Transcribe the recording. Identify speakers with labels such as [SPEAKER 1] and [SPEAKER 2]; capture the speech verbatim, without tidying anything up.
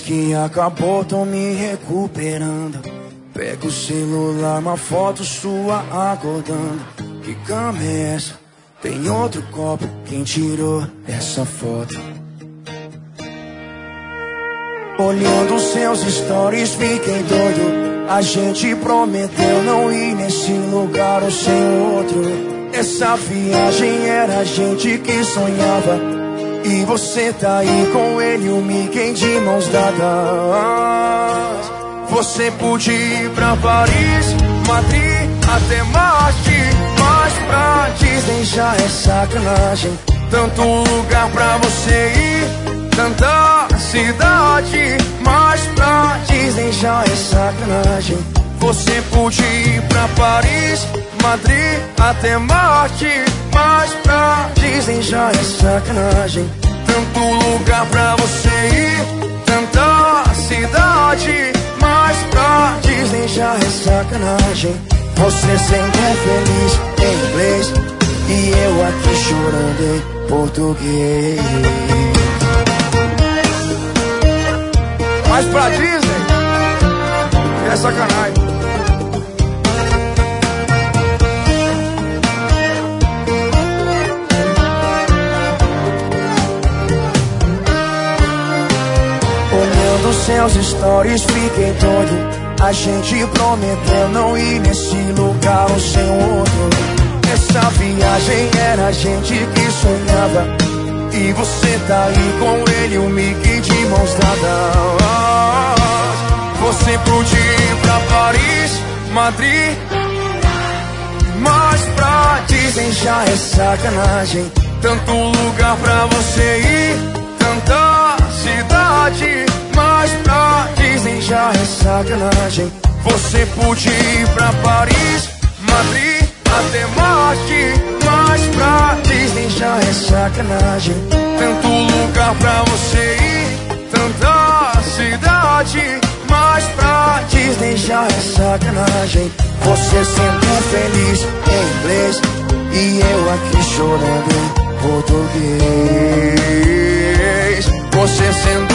[SPEAKER 1] que acabou, tô me recuperando. Pega o celular, uma foto sua acordando. Que cama é essa? Tem outro copo, quem tirou essa foto? Olhando seus stories, fiquei doido. A gente prometeu não ir nesse lugar ou sem outro. Essa viagem era a gente que sonhava. E você tá aí com ele, o Mickey de mãos dadas. Você podia ir pra Paris, Madrid, até Marte, mas pra Disney já é sacanagem. Tanto lugar pra você ir, tanta cidade, mas pra Disney já é sacanagem. Você podia ir pra Paris, Madrid, até Marte, mas pra Disney já é sacanagem. Tanto lugar pra você ir, tanta cidade, mas pra Disney já é sacanagem. Você sempre feliz em inglês e eu aqui chorando em português. Mas pra Disney é sacanagem. Olhando seus stories, fiquei doido. A gente prometeu não ir nesse lugar ou sem outro. Essa viagem era a gente que sonhava. E você tá aí com ele, o Mickey de mãos dadas. Você podia ir pra Paris, Madrid, mas pra Disney já é sacanagem. Tanto lugar pra você ir, tanta cidade, mas pra Disney já é sacanagem. Você podia ir pra Paris, Madrid, até Marte, mas pra Disney já é sacanagem. Tanto lugar pra você ir, tanta cidade, mas pra Disney já é sacanagem. Você sempre feliz em inglês e eu aqui chorando em português. Você sendo